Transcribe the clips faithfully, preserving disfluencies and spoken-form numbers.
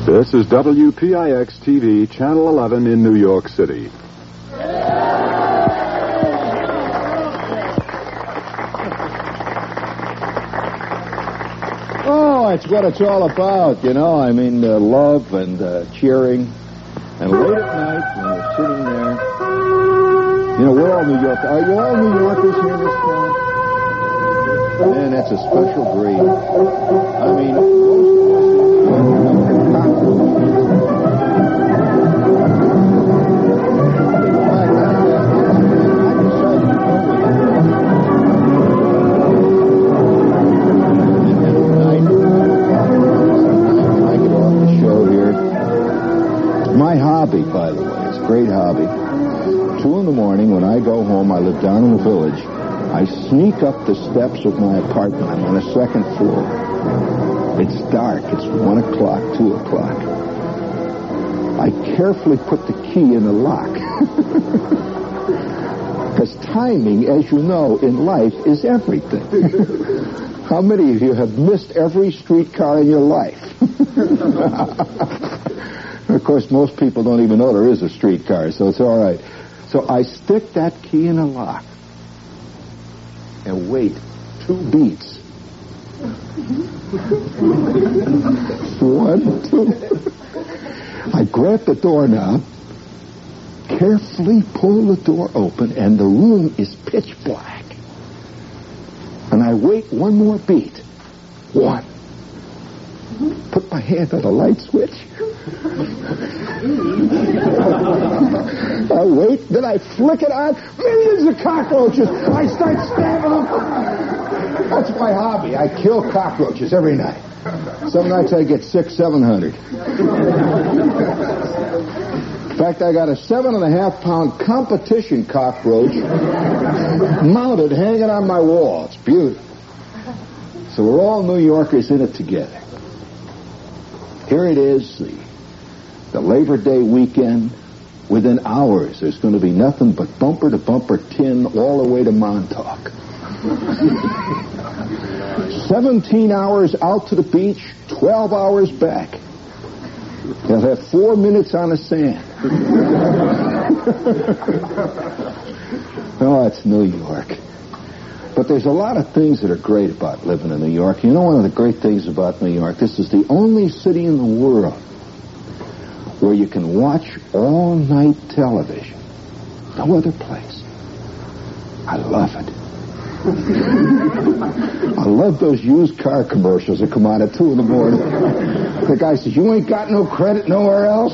This is W P I X T V, Channel eleven in New York City. Oh, it's what it's all about, you know. I mean, uh, love and uh, cheering. And late at night, when we're sitting there, you know, we're all New Yorkers. Are you all New Yorkers here in this town? Man, that's a special breed. I mean, my hobby, by the way, it's a great hobby. Two in the morning, when I go home, I live down in the village. I sneak up the steps of my apartment. I'm on the second floor. It's dark. It's one o'clock, two o'clock. I carefully put the key in the lock. Because timing, as you know, in life is everything. How many of you have missed every streetcar in your life? Of course, most people don't even know there is a streetcar, so it's all right. So I stick that key in a lock and wait two beats. One, two. I grab the doorknob, carefully pull the door open, and the room is pitch black. And I wait one more beat. One. Put my hand on the light switch. I wait, then I flick it on. Millions of cockroaches. I start stabbing them. That's my hobby. I kill cockroaches every night. Some nights I get six, seven hundred. In fact, I got a seven and a half pound competition cockroach mounted, hanging on my wall. It's beautiful. So we're all New Yorkers in it together. Here it is, the, the Labor Day weekend. Within hours, there's going to be nothing but bumper-to-bumper tin all the way to Montauk. Seventeen hours out to the beach, twelve hours back. They'll have four minutes on the sand. Oh, it's New York. But there's a lot of things that are great about living in New York. You know, one of the great things about New York, this is the only city in the world where you can watch all-night television. No other place. I love it. I love those used car commercials that come on at two in the morning. The guy says, you ain't got no credit nowhere else?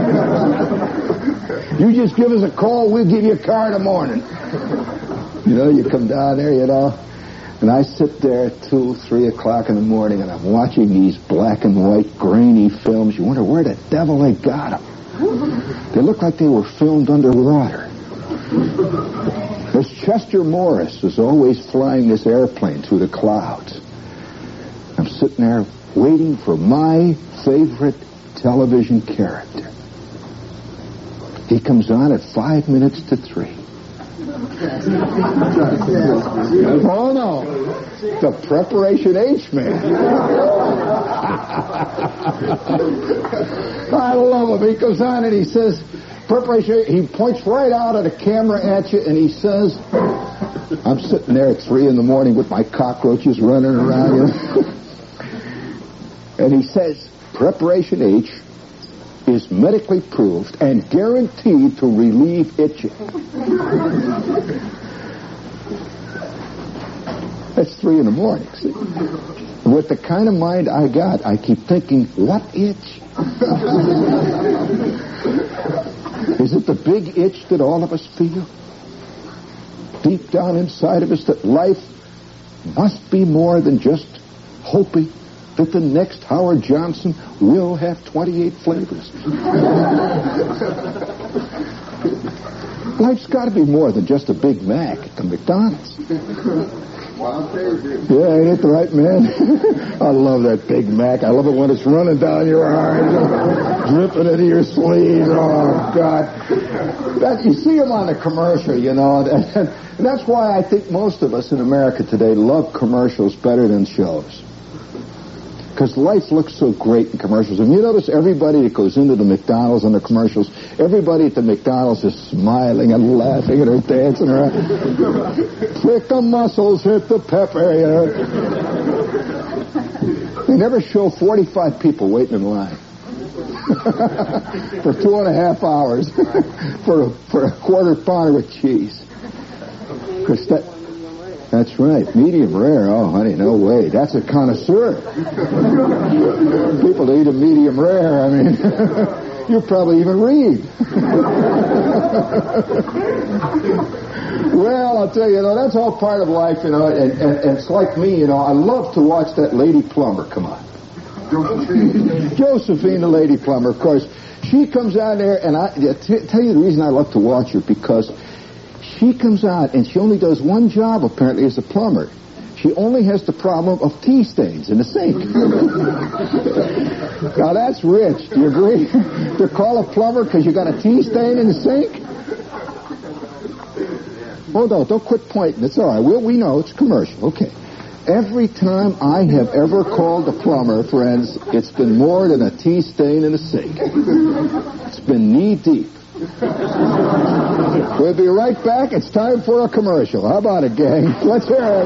You just give us a call, we'll give you a car in the morning. You know, you come down there, you know, and I sit there at two, three o'clock in the morning, and I'm watching these black and white, grainy films. You wonder where the devil they got them. They look like they were filmed underwater. There's Chester Morris is always flying this airplane through the clouds. I'm sitting there waiting for my favorite television character. He comes on at five minutes to three. Oh, no. The Preparation H man. I love him. He goes on and he says, Preparation, he points right out at the camera at you and he says, I'm sitting there at three in the morning with my cockroaches running around, you know. And he says, Preparation H is medically proved and guaranteed to relieve itching. That's three in the morning, see? With the kind of mind I got, I keep thinking, what itch? Is it the big itch that all of us feel? Deep down inside of us, that life must be more than just hoping that the next Howard Johnson will have twenty-eight flavors. Life's got to be more than just a Big Mac at the McDonald's. Yeah, ain't it right, man? I love that Big Mac. I love it when it's running down your arm, dripping into your sleeve. Oh, God. That, you see them on the commercial, you know, and, and that's why I think most of us in America today love commercials better than shows. Because life looks so great in commercials. And you notice everybody that goes into the McDonald's in the commercials, everybody at the McDonald's is smiling and laughing and they're dancing around. Prick the muscles, hit the pepper, you know. They never show forty-five people waiting in line for two and a half hours for a, for a quarter pounder with cheese. Because that... That's right. Medium rare. Oh, honey, no way. That's a connoisseur. People that eat a medium rare, I mean, you probably even read. Well, I'll tell you, you know, that's all part of life, you know, and, and, and it's like me, you know, I love to watch that Lady Plumber come on. Josephine. Josephine, the Lady Plumber, of course. She comes out there, and I t- tell you the reason I love to watch her, because she comes out, and she only does one job, apparently, as a plumber. She only has the problem of tea stains in the sink. Now, that's rich. Do you agree? To call a plumber because you got a tea stain in the sink? Oh, no, don't quit pointing. It's all right. We, we know it's commercial. Okay. Every time I have ever called a plumber, friends, it's been more than a tea stain in the sink. It's been knee-deep. We'll be right back. It's time for a commercial. How about it, gang? Let's hear it.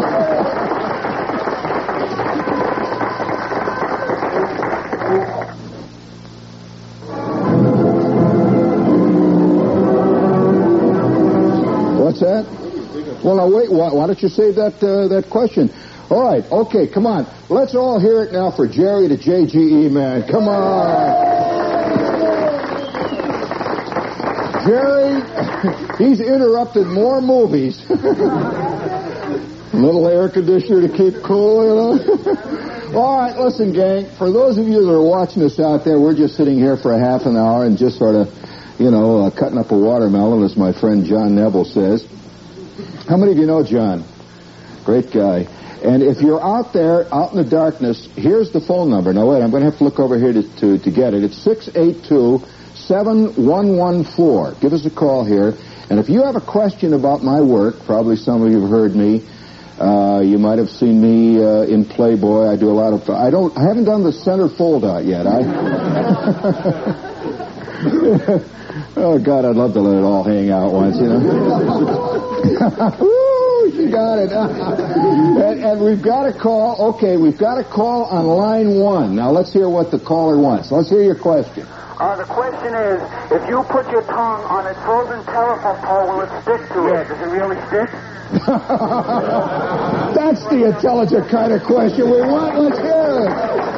What's that? Well, now, wait. Why, why don't you save that uh, that question? All right. Okay, come on. Let's all hear it now for Jerry the J G E man. Come on. Jerry, he's interrupted more movies. Little air conditioner to keep cool, you know. All right, listen, gang. For those of you that are watching us out there, we're just sitting here for a half an hour and just sort of, you know, uh, cutting up a watermelon, as my friend John Neville says. How many of you know John? Great guy. And if you're out there, out in the darkness, here's the phone number. Now, wait, I'm going to have to look over here to, to, to get it. It's six eight two, seven one one four. Give us a call here. And if you have a question about my work, probably some of you have heard me. Uh, you might have seen me uh, in Playboy. I do a lot of... I don't. I haven't done the center fold-out yet. I... Oh, God, I'd love to let it all hang out once, you know. Woo, you got it. and, and we've got a call. Okay, we've got a call on line one. Now, let's hear what the caller wants. Let's hear your question. Uh, the question is, if you put your tongue on a frozen telephone pole, will it stick to it? Does it really stick? That's the intelligent kind of question we want. Let's hear it.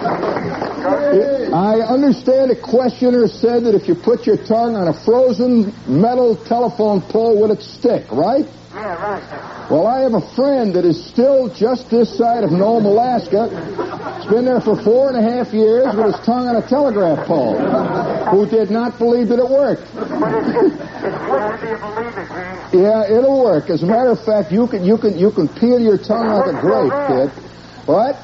I understand the questioner said that if you put your tongue on a frozen metal telephone pole, will it stick, right? Yeah, right. Well, I have a friend that is still just this side of Nome, Alaska. He's been there for four and a half years with his tongue on a telegraph pole, who did not believe that it worked. But it's, it's, it's what do you believe it, James? Yeah, it'll work. As a matter of fact, you can you can you can peel your tongue like a grape, kid. What?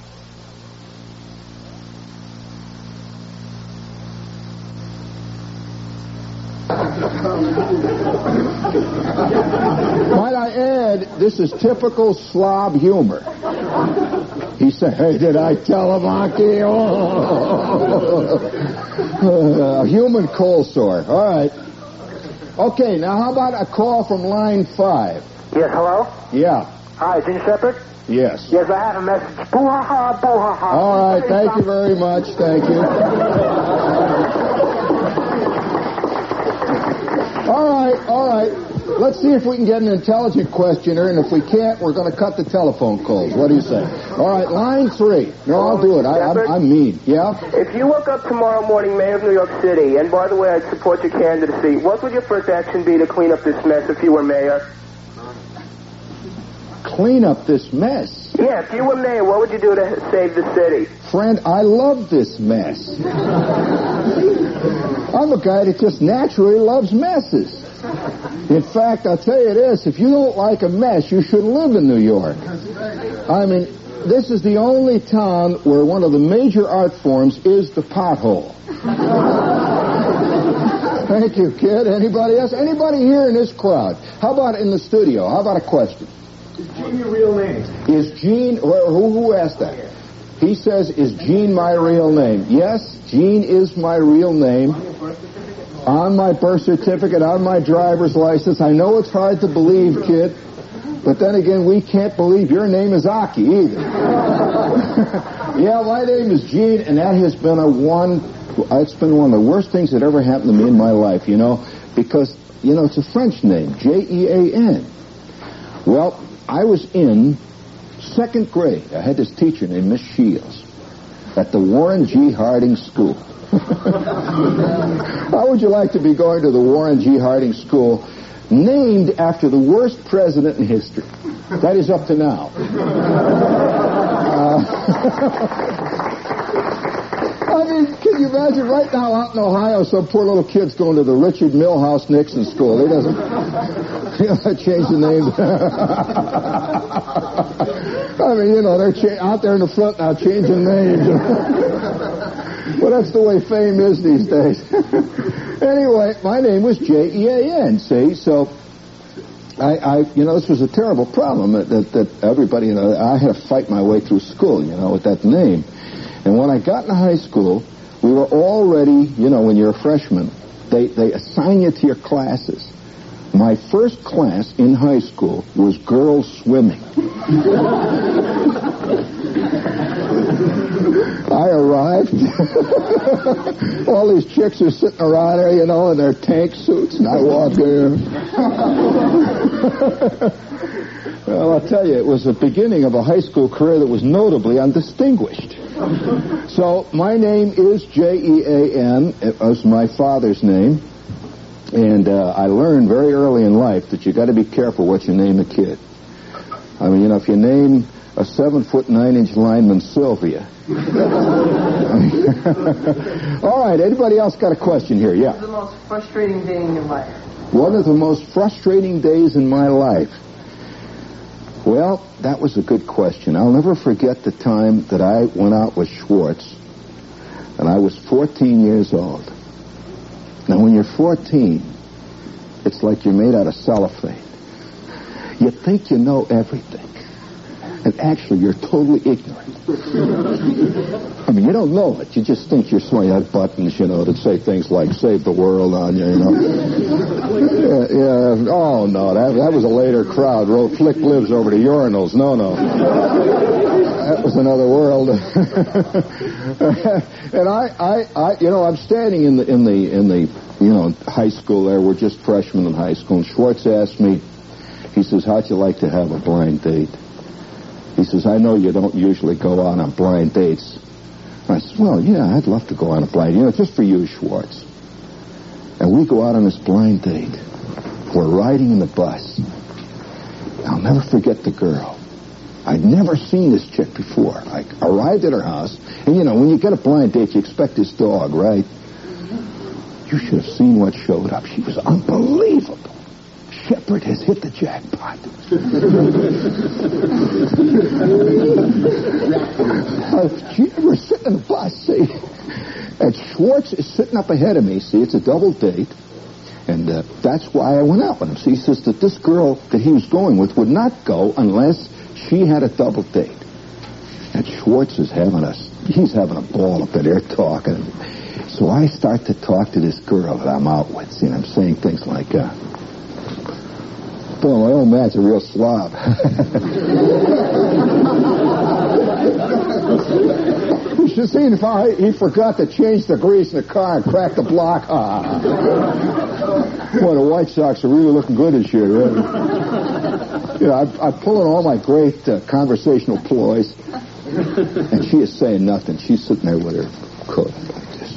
Might I add, this is typical Slav humor. He said, "Hey, did I tell him, Aki?" Oh. A human cold sore. All right. Okay, now how about a call from line five? Yes, hello? Yeah. Hi, Gene Shepard? Yes. Yes, I have a message. Boo-ha-ha, boo-ha-ha. All right, thank you very much. Thank you. All right, all right. Let's see if we can get an intelligent questioner, and if we can't, we're going to cut the telephone calls. What do you say? All right, line three. No, I'll do it. I, I'm, I'm mean. Yeah? If you woke up tomorrow morning mayor of New York City, and by the way, I'd support your candidacy, what would your first action be to clean up this mess if you were mayor? Clean up this mess? Yeah, if you were mayor, what would you do to save the city? Friend, I love this mess. I'm a guy that just naturally loves messes. In fact, I'll tell you this, if you don't like a mess, you shouldn't live in New York. I mean, this is the only town where one of the major art forms is the pothole. Thank you, kid. Anybody else? Anybody here in this crowd? How about in the studio? How about a question? Is Gene your real name? Is Gene, who, who asked that? He says, is Gene my real name? Yes, Gene is my real name. On my birth certificate, on my driver's license. I know it's hard to believe, kid. But then again, we can't believe your name is Aki either. Yeah, my name is Gene, and that has been a one, it's been one of the worst things that ever happened to me in my life, you know, because, you know, it's a French name, J E A N. Well, I was in second grade. I had this teacher named Miss Shields at the Warren G. Harding School. How would you like to be going to the Warren G. Harding School, named after the worst president in history? That is up to now. Uh, I mean, can you imagine right now out in Ohio, some poor little kid's going to the Richard Milhouse Nixon School. He doesn't, he doesn't change the name. I mean, you know, they're cha- out there in the front now changing names. Well, that's the way fame is these days. Anyway, my name was J E A N, see? So, I, I, you know, this was a terrible problem that, that, that everybody, you know, I had to fight my way through school, you know, with that name. And when I got into high school, we were already, you know, when you're a freshman, they, they assign you to your classes. My first class in high school was girls swimming. I arrived. All these chicks are sitting around there, you know, in their tank suits, and I walk in. Well, I'll tell you, it was the beginning of a high school career that was notably undistinguished. So, my name is J E A N. It was my father's name. And uh, I learned very early in life that you got to be careful what you name a kid. I mean, you know, if you name a seven foot nine inch lineman Sylvia. All right, anybody else got a question here? Yeah. What was the most frustrating day in your life? One of the most frustrating days in my life. Well, that was a good question. I'll never forget the time that I went out with Schwartz, and I was fourteen years old. Now, when you're fourteen, it's like you're made out of cellophane. You think you know everything, and actually you're totally ignorant. I mean, you don't know it. You just think you're smart. You have buttons, you know, that say things like "Save the World" on you, you know. Yeah, yeah. Oh, no, that, that was a later crowd. Wrote "Flick lives over the urinals." No, no. That was another world. And I, I, I, you know, I'm standing in the, in the, in the, you know, high school there. We're just freshmen in high school. And Schwartz asked me, he says, "How'd you like to have a blind date?" He says, "I know you don't usually go out on blind dates." I said, "Well, yeah, I'd love to go on a blind, you know, just for you, Schwartz." And we go out on this blind date. We're riding in the bus. I'll never forget the girl. I'd never seen this chick before. I arrived at her house, and you know, when you get a blind date, you expect this dog, right? You should have seen what showed up. She was unbelievable. Shepard has hit the jackpot. uh, she, we're sitting in the bus, see, and Schwartz is sitting up ahead of me. See, it's a double date, and uh, that's why I went out with him. See, he says that this girl that he was going with would not go unless she had a double date. And Schwartz is having a, he's having a ball up there talking. So I start to talk to this girl that I'm out with, see, and I'm saying things like, uh, boy, my old man's a real slob. You should have seen if I, he forgot to change the grease in the car and crack the block. Ah. Boy, the White Sox are really looking good this year, right? You know, I'm, I'm pulling all my great uh, conversational ploys, and she is saying nothing. She's sitting there with her coat like this.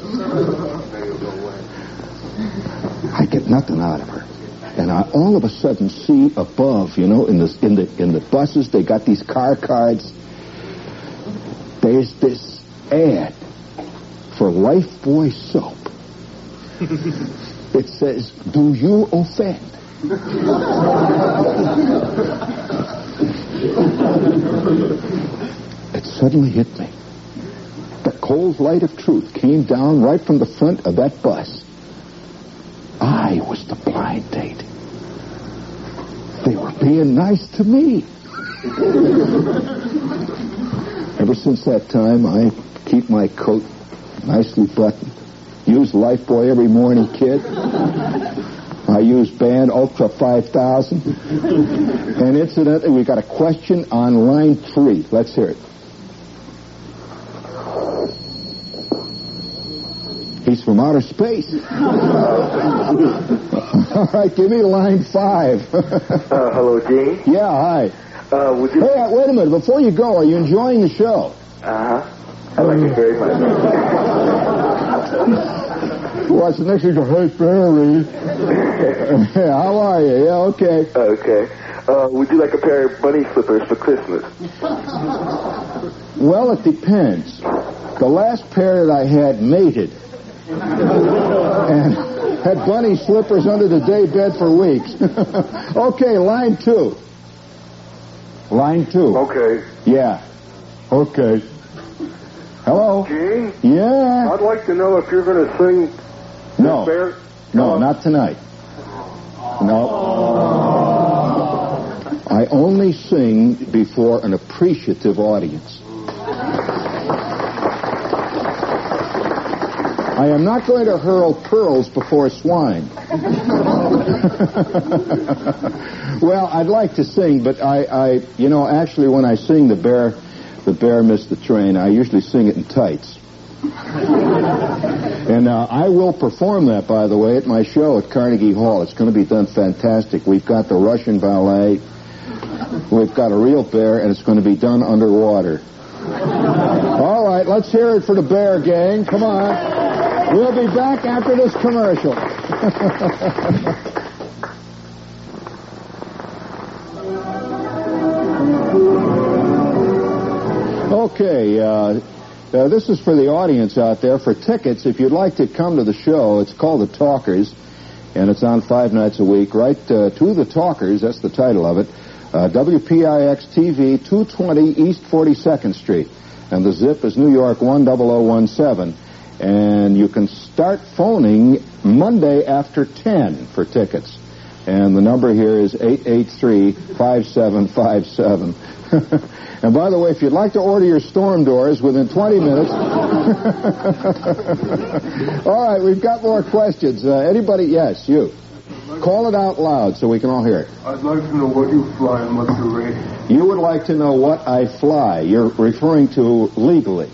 I get nothing out of her. And I all of a sudden see above, you know, in the in the in the buses, they got these car cards. There's this ad for Lifebuoy soap. It says, "Do you offend?" It suddenly hit me. The cold light of truth came down right from the front of that bus. I was the blind date. They were being nice to me. And Ever since that time, I keep my coat nicely buttoned. Use Lifebuoy every morning, kid. I use Band Ultra five thousand. And incidentally, we got a question on line three. Let's hear it. He's from outer space. All right, give me line five. uh, hello, Gene. Yeah, hi. Uh, would you... Hey, uh, wait a minute. Before you go, are you enjoying the show? Uh-huh. I like it very much. What's the next thing? Hey, Barry. Yeah, how are you? Yeah, okay. Okay. Uh, would you like a pair of bunny slippers for Christmas? Well, it depends. The last pair that I had mated and had bunny slippers under the day bed for weeks. Okay, line two. Line two. Okay. Yeah. Okay. Hello? Gene? Yeah? I'd like to know if you're going to sing... No. Bear? No, Oh. not tonight. No. I only sing before an appreciative audience. I am not going to hurl pearls before swine. Well, I'd like to sing, but I, I, you know, actually when I sing the bear, the bear missed the train, I usually sing it in tights. And uh, I will perform that, by the way, at my show at Carnegie Hall. It's going to be done fantastic. We've got the Russian ballet, we've got a real bear, and it's going to be done underwater. All right, let's hear it for the bear gang. Come on. We'll be back after this commercial. Okay, uh, uh, this is for the audience out there. For tickets, if you'd like to come to the show, it's called The Talkers, and it's on five nights a week. Right uh, to The Talkers, that's the title of it, uh, W P I X T V, two twenty East forty-second Street, and the zip is New York one zero zero one seven. And you can start phoning Monday after ten for tickets. And the number here is eight eight three, five seven five seven. And by the way, if you'd like to order your storm doors within twenty minutes... All right, we've got more questions. Uh, anybody? Yes, you. Call it out loud so we can all hear it. I'd like to know what you fly and what's your rating. You would like to know what I fly. You're referring to legally.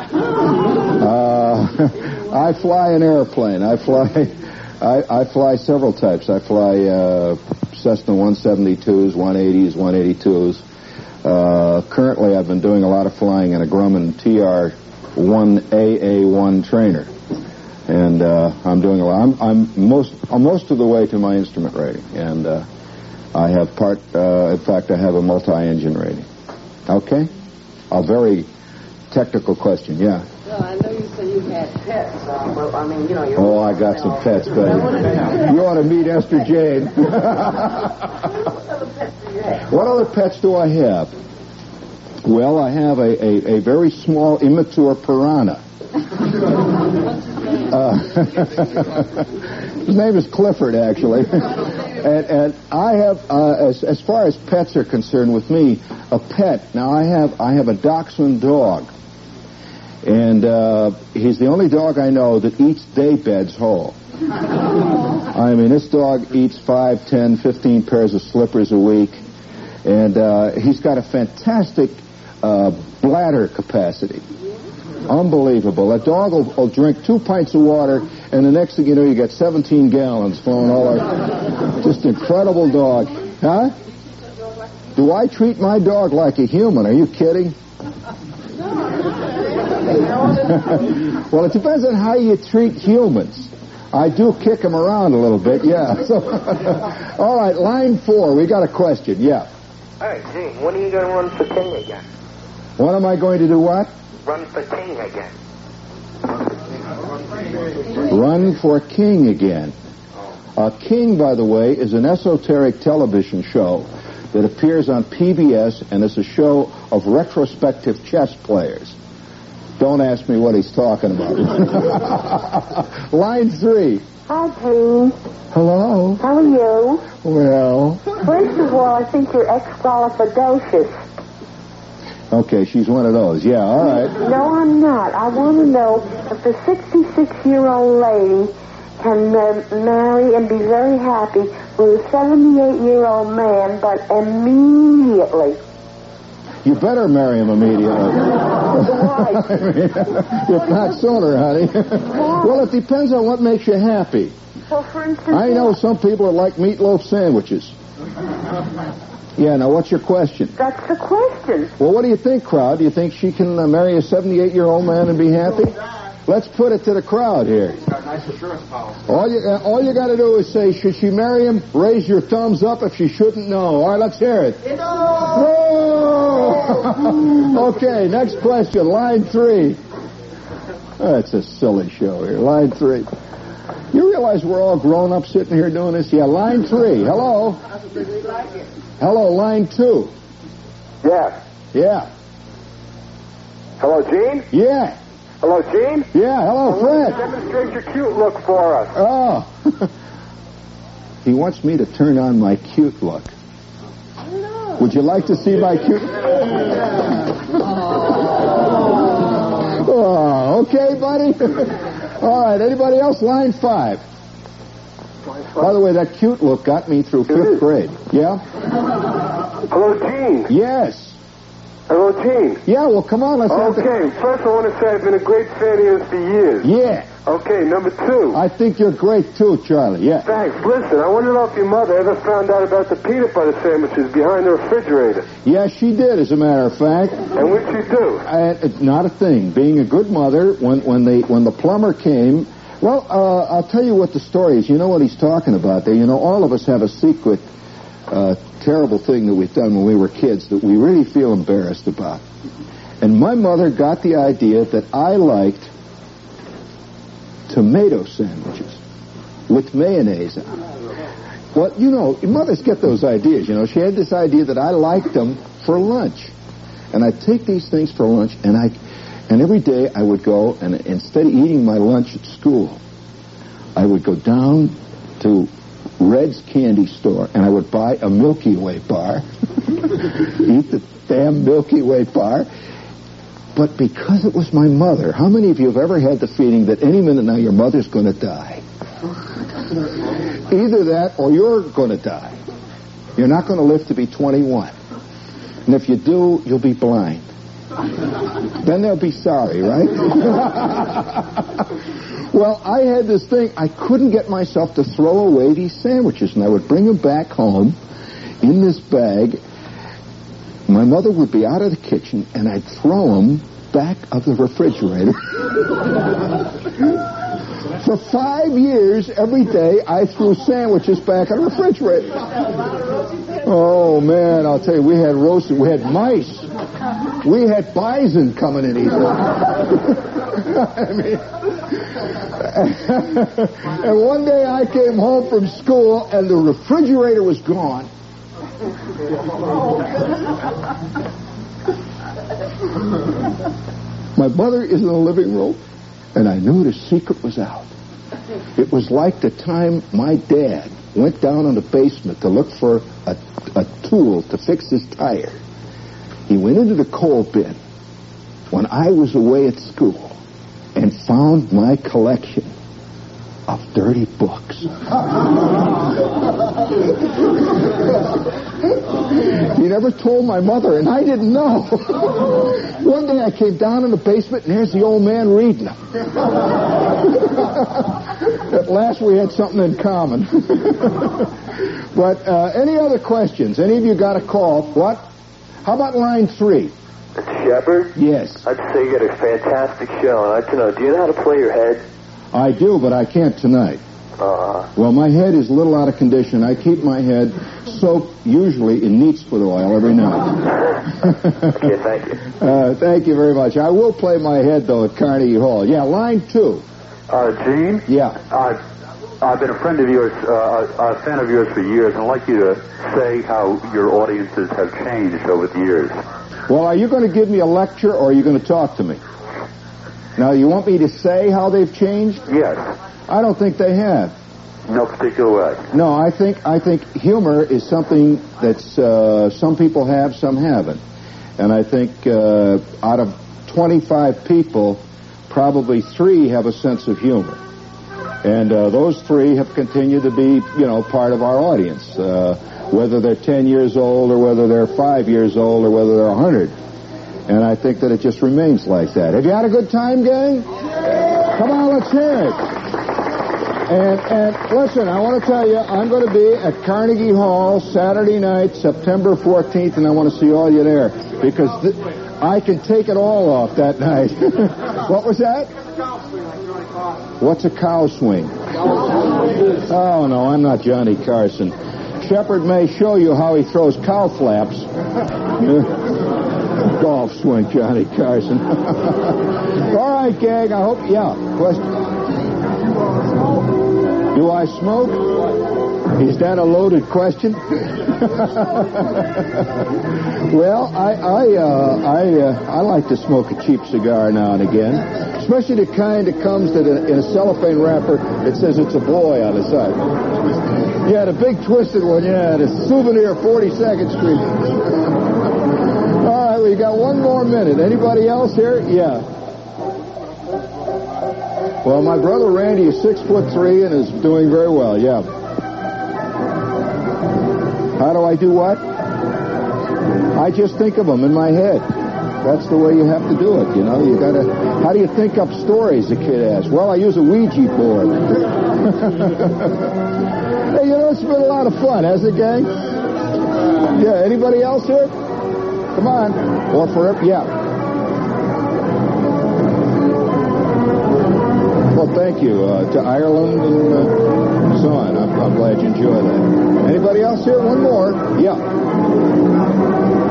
Uh, I fly an airplane. I fly, I, I fly several types. I fly uh, Cessna one seventy-twos, one eighties, one eighty-twos. Uh, currently, I've been doing a lot of flying in a Grumman T R one A A one trainer, and uh, I'm doing a lot. I'm, I'm most I'm most of the way to my instrument rating, and uh, I have part. Uh, in fact, I have a multi-engine rating. Okay, a very technical question, yeah. Well, I know you said you had pets, uh, but I mean, you know, you're... Oh, I got some pets, baby. You ought to meet Esther Jane. What other pets do you have? What other pets do I have? Well, I have a, a, a very small, immature piranha. Uh, his name is Clifford, actually. and, and I have, uh, as, as far as pets are concerned with me, a pet. Now, I have I have a Dachshund dog. And uh, he's the only dog I know that eats day beds whole. I mean, this dog eats five, ten, fifteen pairs of slippers a week. And uh, he's got a fantastic uh, bladder capacity. Unbelievable. That dog will, will drink two pints of water, and the next thing you know, you got seventeen gallons flowing all over. Just incredible dog. Huh? Do I treat my dog like a human? Are you kidding? Well, it depends on how you treat humans. I do kick them around a little bit, yeah. So, all right, line four. We got a question, yeah. All right, Gene, when are you going to run for king again? When am I going to do what? Run for king again. Run for king again. Uh, King, by the way, is an esoteric television show that appears on P B S, and it's a show of retrospective chess players. Don't ask me what he's talking about. Line three. Hi, Gene. Hello. How are you? Well. First of all, I think you're exqualificacious. Okay, she's one of those. Yeah, all right. No, I'm not. I want to know if the sixty-six-year-old lady can uh, marry and be very happy with a seventy-eight-year-old man, but immediately. You better marry him immediately. Why? I mean, if not sooner, honey. Well, it depends on what makes you happy. So, for instance... I know some people that like meatloaf sandwiches. Yeah, now what's your question? That's the question. Well, what do you think, crowd? Do you think she can uh, marry a seventy-eight-year-old man and be happy? Let's put it to the crowd here. He's got a nice insurance policy. All you, uh, all you got to do is say, should she marry him? Raise your thumbs up if she shouldn't know. All right, let's hear it. No! Okay, next question. Line three. That's a silly show here. Line three. You realize we're all grown up sitting here doing this? Yeah, line three. Hello? Hello, line two. Yeah. Yeah. Hello, Gene? Yeah. Hello, Gene? Yeah, hello, Fred. Demonstrate your cute look for us. Oh. He wants me to turn on my cute look. Would you like to see my cute... Oh, okay, buddy. All right, anybody else? Line five. By the way, that cute look got me through fifth grade. Yeah? Hello, Gene. Yes. Hello, Gene. Yeah, well, come on, let's have the... Okay, first I want to say I've been a great fan of yours for years. Yeah. Okay, number two. I think you're great, too, Charlie. Yeah. Thanks. Listen, I want to know if your mother ever found out about the peanut butter sandwiches behind the refrigerator. Yeah, she did, as a matter of fact. And what'd she do? Uh, not a thing. Being a good mother, when when they when the plumber came... Well, uh, I'll tell you what the story is. You know what he's talking about there. You know, all of us have a secret, uh, terrible thing that we've done when we were kids that we really feel embarrassed about. And my mother got the idea that I liked tomato sandwiches with mayonnaise on it. Well, you know, mothers get those ideas, you know. She had this idea that I liked them for lunch. And I'd take these things for lunch, and I... And every day I would go, and instead of eating my lunch at school, I would go down to Red's candy store, and I would buy a Milky Way bar, eat the damn Milky Way bar. But because it was my mother, how many of you have ever had the feeling that any minute now your mother's going to die? Either that or you're going to die. You're not going to live to be twenty-one. And if you do, you'll be blind. Then they'll be sorry, right? Well, I had this thing. I couldn't get myself to throw away these sandwiches, and I would bring them back home in this bag. My mother would be out of the kitchen, and I'd throw them back of the refrigerator. For five years, every day, I threw sandwiches back in the refrigerator. Oh, man, I'll tell you, we had roasted, we had mice. We had bison coming in eating. I mean, and one day I came home from school, and the refrigerator was gone. My mother is in the living room, and I knew the secret was out. It was like the time my dad went down in the basement to look for a, a tool to fix his tire. He went into the coal bin when I was away at school and found my collection of dirty books. He never told my mother, and I didn't know. One day I came down in the basement, and there's the old man reading them. At last we had something in common. But uh, any other questions? Any of you got a call? What? How about line three? Shepard? Yes. I'd say you got a fantastic show, and I'd like to know, do you know how to play your head? I do, but I can't tonight. Uh-huh. Well, my head is a little out of condition. I keep my head soaked, usually in neatsfoot oil, every night. Okay, thank you. Uh, thank you very much. I will play my head, though, at Carnegie Hall. Yeah, line two. Uh, Gene? Yeah. Uh, I've been a friend of yours, uh, a fan of yours for years, and I'd like you to say how your audiences have changed over the years. Well, are you going to give me a lecture, or are you going to talk to me? Now, you want me to say how they've changed? Yes. I don't think they have. No particular way. No, I think I think humor is something that's uh, some people have, some haven't. And I think uh, out of twenty-five people, probably three have a sense of humor. And uh, those three have continued to be, you know, part of our audience, uh, whether they're ten years old or whether they're five years old or whether they're one hundred. And I think that it just remains like that. Have you had a good time, gang? Come on, let's hear it. And, and listen, I want to tell you, I'm going to be at Carnegie Hall Saturday night, September fourteenth, and I want to see all you there because th- I can take it all off that night. What was that? What's a cow swing? Oh, no, I'm not Johnny Carson. Shepard may show you how he throws cow flaps. Golf swing, Johnny Carson. All right, gang, I hope... Yeah, question? Do I smoke? Is that a loaded question? Well, I I uh, I uh, I like to smoke a cheap cigar now and again, especially the kind that comes that in a cellophane wrapper. It says it's a boy on the side. Yeah, the big twisted one. Yeah, the souvenir forty-second Street. All right, we got one more minute. Anybody else here? Yeah. Well, my brother Randy is six foot three and is doing very well. Yeah. How do I do what? I just think of them in my head. That's the way you have to do it, you know. You gotta. How do you think up stories? The kid asks. Well, I use a Ouija board. Hey, you know, it's been a lot of fun, hasn't it, gang? Yeah. Anybody else here? Come on. Or for yeah. Well, thank you uh, to Ireland and uh, so on. I'm, I'm glad you enjoyed that. Anybody else here? One more. Yeah.